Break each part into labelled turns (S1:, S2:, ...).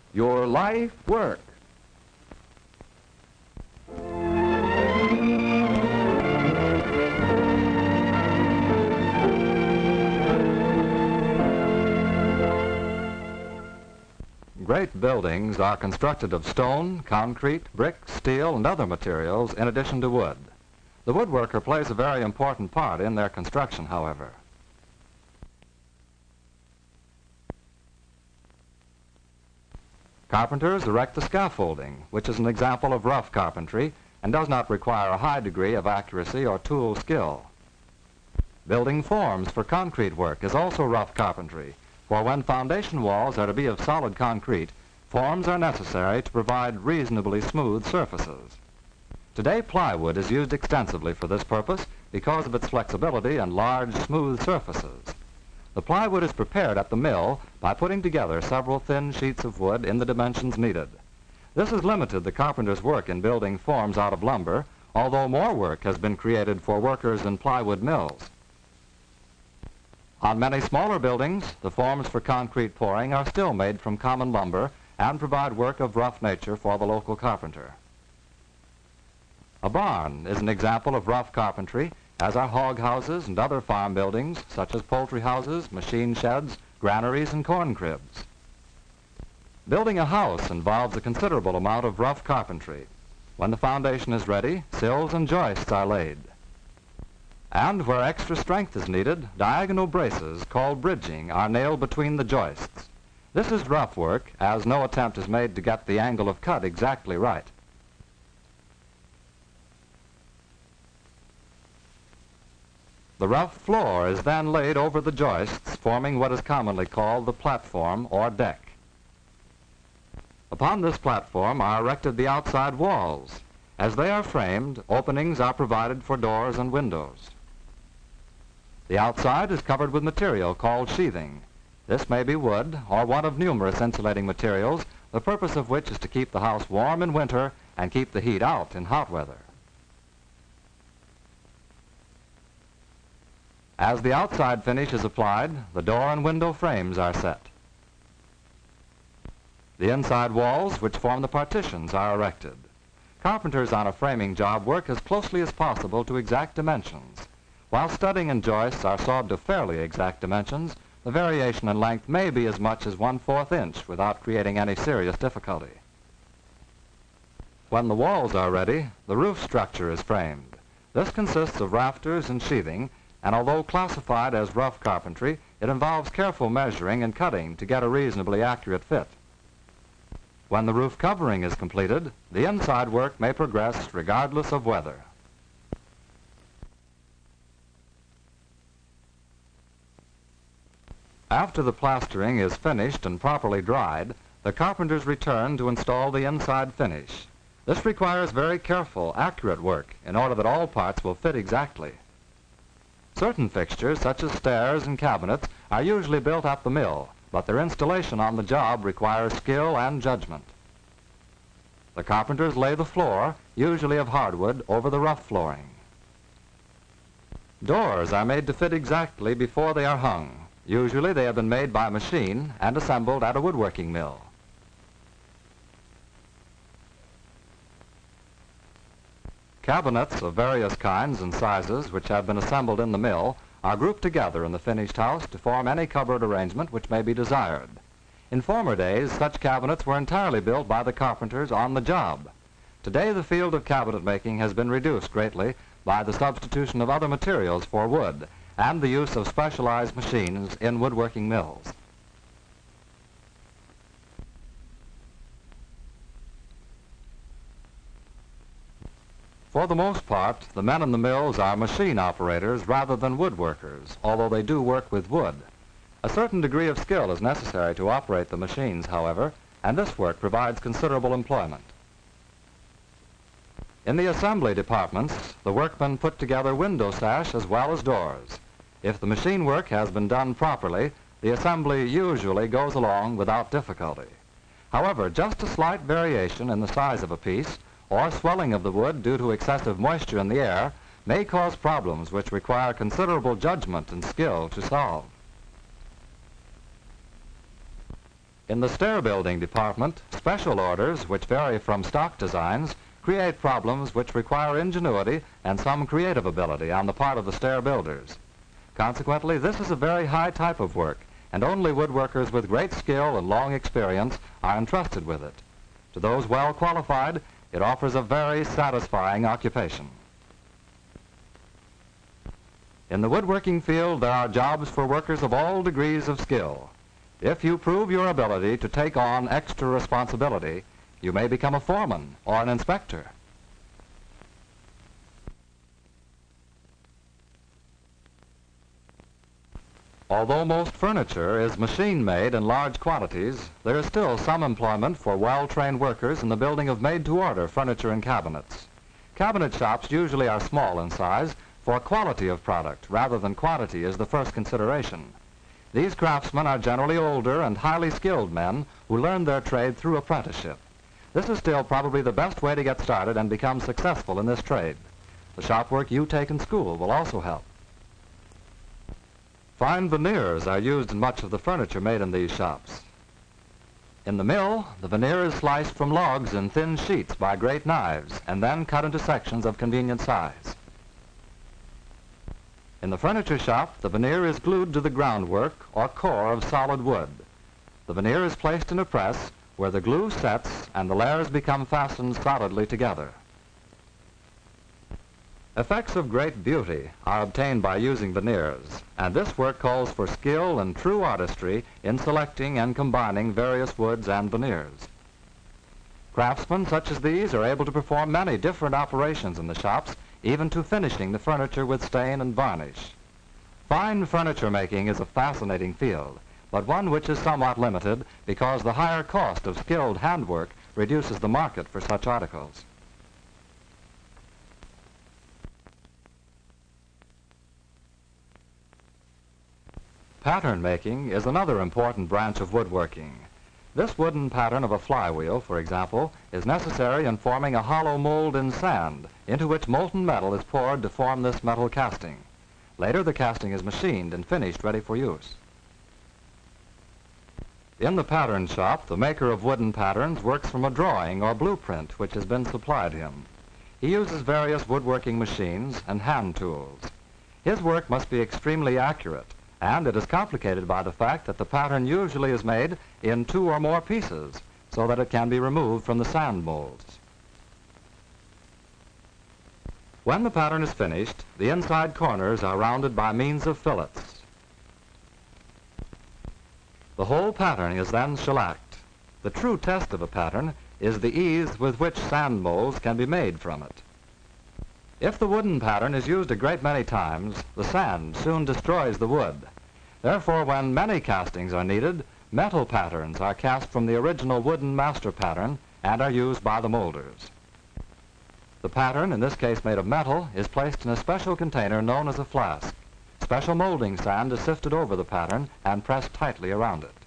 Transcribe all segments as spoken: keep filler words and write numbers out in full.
S1: your life work.
S2: Great buildings are constructed of stone, concrete, brick, steel, and other materials in addition to wood. The woodworker plays a very important part in their construction, however. Carpenters erect the scaffolding, which is an example of rough carpentry and does not require a high degree of accuracy or tool skill. Building forms for concrete work is also rough carpentry, for when foundation walls are to be of solid concrete, forms are necessary to provide reasonably smooth surfaces. Today, plywood is used extensively for this purpose because of its flexibility and large, smooth surfaces. The plywood is prepared at the mill by putting together several thin sheets of wood in the dimensions needed. This has limited the carpenter's work in building forms out of lumber, although more work has been created for workers in plywood mills. On many smaller buildings, the forms for concrete pouring are still made from common lumber and provide work of rough nature for the local carpenter. A barn is an example of rough carpentry, as are hog houses and other farm buildings, such as poultry houses, machine sheds, granaries, and corn cribs. Building a house involves a considerable amount of rough carpentry. When the foundation is ready, sills and joists are laid. And where extra strength is needed, diagonal braces, called bridging, are nailed between the joists. This is rough work, as no attempt is made to get the angle of cut exactly right. The rough floor is then laid over the joists, forming what is commonly called the platform or deck. Upon this platform are erected the outside walls. As they are framed, openings are provided for doors and windows. The outside is covered with material called sheathing. This may be wood or one of numerous insulating materials, the purpose of which is to keep the house warm in winter and keep the heat out in hot weather. As the outside finish is applied, the door and window frames are set. The inside walls, which form the partitions, are erected. Carpenters on a framing job work as closely as possible to exact dimensions. While studding and joists are sawed to fairly exact dimensions, the variation in length may be as much as one-fourth inch without creating any serious difficulty. When the walls are ready, the roof structure is framed. This consists of rafters and sheathing, and although classified as rough carpentry, it involves careful measuring and cutting to get a reasonably accurate fit. When the roof covering is completed, the inside work may progress regardless of weather. After the plastering is finished and properly dried, the carpenters return to install the inside finish. This requires very careful, accurate work in order that all parts will fit exactly. Certain fixtures, such as stairs and cabinets, are usually built at the mill, but their installation on the job requires skill and judgment. The carpenters lay the floor, usually of hardwood, over the rough flooring. Doors are made to fit exactly before they are hung. Usually they have been made by machine and assembled at a woodworking mill. Cabinets of various kinds and sizes which have been assembled in the mill are grouped together in the finished house to form any cupboard arrangement which may be desired. In former days, such cabinets were entirely built by the carpenters on the job. Today, the field of cabinet making has been reduced greatly by the substitution of other materials for wood and the use of specialized machines in woodworking mills. For the most part, the men in the mills are machine operators rather than woodworkers, although they do work with wood. A certain degree of skill is necessary to operate the machines, however, and this work provides considerable employment. In the assembly departments, the workmen put together window sash as well as doors. If the machine work has been done properly, the assembly usually goes along without difficulty. However, just a slight variation in the size of a piece or swelling of the wood due to excessive moisture in the air may cause problems which require considerable judgment and skill to solve. In the stair building department, special orders, which vary from stock designs, create problems which require ingenuity and some creative ability on the part of the stair builders. Consequently, this is a very high type of work, and only woodworkers with great skill and long experience are entrusted with it. To those well qualified, it offers a very satisfying occupation. In the woodworking field, there are jobs for workers of all degrees of skill. If you prove your ability to take on extra responsibility, you may become a foreman or an inspector. Although most furniture is machine-made in large quantities, there is still some employment for well-trained workers in the building of made-to-order furniture and cabinets. Cabinet shops usually are small in size, for quality of product rather than quantity is the first consideration. These craftsmen are generally older and highly skilled men who learn their trade through apprenticeship. This is still probably the best way to get started and become successful in this trade. The shop work you take in school will also help. Fine veneers are used in much of the furniture made in these shops. In the mill, the veneer is sliced from logs in thin sheets by great knives and then cut into sections of convenient size. In the furniture shop, the veneer is glued to the groundwork or core of solid wood. The veneer is placed in a press where the glue sets and the layers become fastened solidly together. Effects of great beauty are obtained by using veneers, and this work calls for skill and true artistry in selecting and combining various woods and veneers. Craftsmen such as these are able to perform many different operations in the shops, even to finishing the furniture with stain and varnish. Fine furniture making is a fascinating field, but one which is somewhat limited because the higher cost of skilled handwork reduces the market for such articles. Pattern making is another important branch of woodworking. This wooden pattern of a flywheel, for example, is necessary in forming a hollow mold in sand into which molten metal is poured to form this metal casting. Later, the casting is machined and finished ready for use. In the pattern shop, the maker of wooden patterns works from a drawing or blueprint which has been supplied him. He uses various woodworking machines and hand tools. His work must be extremely accurate, and it is complicated by the fact that the pattern usually is made in two or more pieces so that it can be removed from the sand molds. When the pattern is finished, the inside corners are rounded by means of fillets. The whole pattern is then shellacked. The true test of a pattern is the ease with which sand molds can be made from it. If the wooden pattern is used a great many times, the sand soon destroys the wood. Therefore, when many castings are needed, metal patterns are cast from the original wooden master pattern and are used by the molders. The pattern, in this case made of metal, is placed in a special container known as a flask. Special molding sand is sifted over the pattern and pressed tightly around it.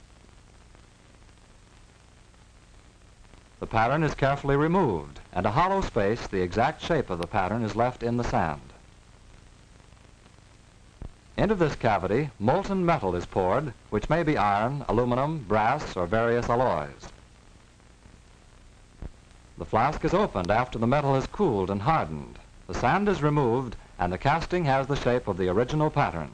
S2: The pattern is carefully removed, and a hollow space, the exact shape of the pattern, is left in the sand. Into this cavity, molten metal is poured, which may be iron, aluminum, brass, or various alloys. The flask is opened after the metal has cooled and hardened. The sand is removed, and the casting has the shape of the original pattern.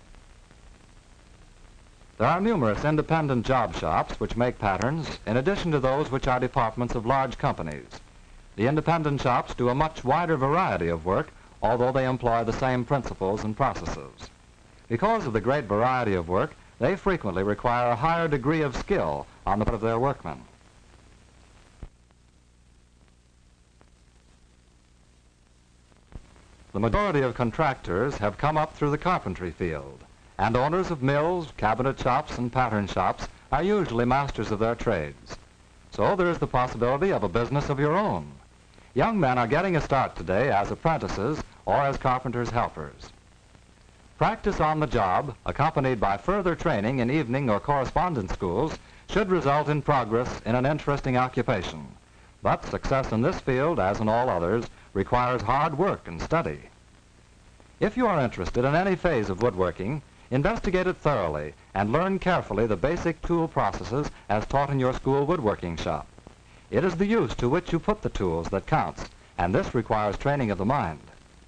S2: There are numerous independent job shops which make patterns, in addition to those which are departments of large companies. The independent shops do a much wider variety of work, although they employ the same principles and processes. Because of the great variety of work, they frequently require a higher degree of skill on the part of their workmen. The majority of contractors have come up through the carpentry field, and owners of mills, cabinet shops, and pattern shops are usually masters of their trades. So there is the possibility of a business of your own. Young men are getting a start today as apprentices or as carpenters' helpers. Practice on the job, accompanied by further training in evening or correspondence schools, should result in progress in an interesting occupation. But success in this field, as in all others, requires hard work and study. If you are interested in any phase of woodworking, Investigate it thoroughly and learn carefully the basic tool processes as taught in your school woodworking shop. It is the use to which you put the tools that counts, and this requires training of the mind.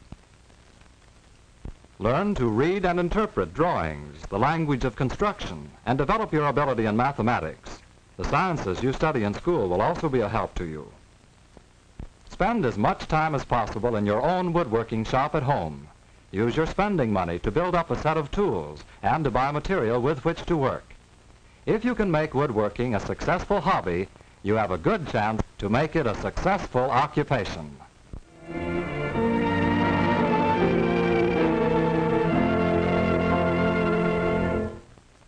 S2: Learn to read and interpret drawings, the language of construction, and develop your ability in mathematics. The sciences you study in school will also be a help to you. Spend as much time as possible in your own woodworking shop at home. Use your spending money to build up a set of tools and to buy material with which to work. If you can make woodworking a successful hobby, you have a good chance to make it a successful occupation.